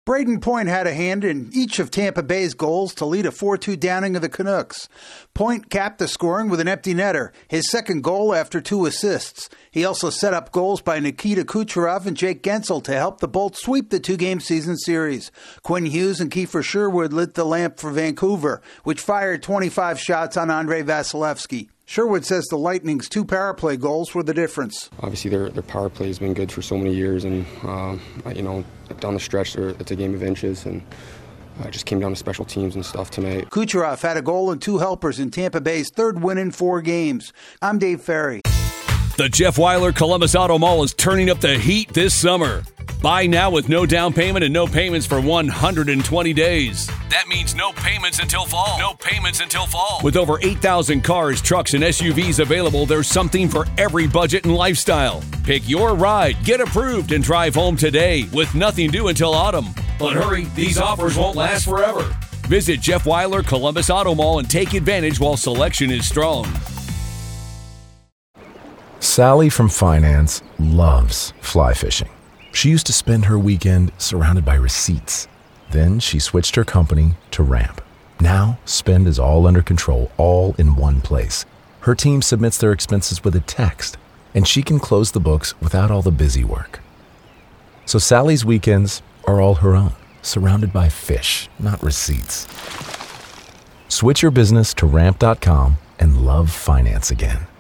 Braden Point had a hand in each of Tampa Bay's goals to lead a 4-2 downing of the Canucks. Point capped the scoring with an empty netter, his second goal after 2 assists. He also set up goals by Nikita Kucherov and Jake Gensel to help the Bolts sweep the 2-game season series. Quinn Hughes and Kiefer Sherwood lit the lamp for Vancouver, which fired 25 shots on Andrei Vasilevsky. Sherwood says the Lightning's 2 power play goals were the difference. Obviously, their power play has been good for so many years, and down the stretch, it's a game of inches, and it just came down to special teams and stuff tonight. Kucherov had a goal and 2 helpers in Tampa Bay's 3rd win in 4 games. I'm Dave Ferry. The Jeff Weiler Columbus Auto Mall is turning up the heat this summer. Buy now with no down payment and no payments for 120 days. That means no payments until fall. No payments until fall. With over 8,000 cars, trucks, and SUVs available, there's something for every budget and lifestyle. Pick your ride, get approved, and drive home today with nothing due until autumn. But hurry, these offers won't last forever. Visit Jeff Weiler Columbus Auto Mall and take advantage while selection is strong. Sally from finance loves fly fishing. She used to spend her weekend surrounded by receipts. Then she switched her company to Ramp. Now, spend is all under control, all in one place. Her team submits their expenses with a text, and she can close the books without all the busy work. So Sally's weekends are all her own, surrounded by fish, not receipts. Switch your business to Ramp.com and love finance again.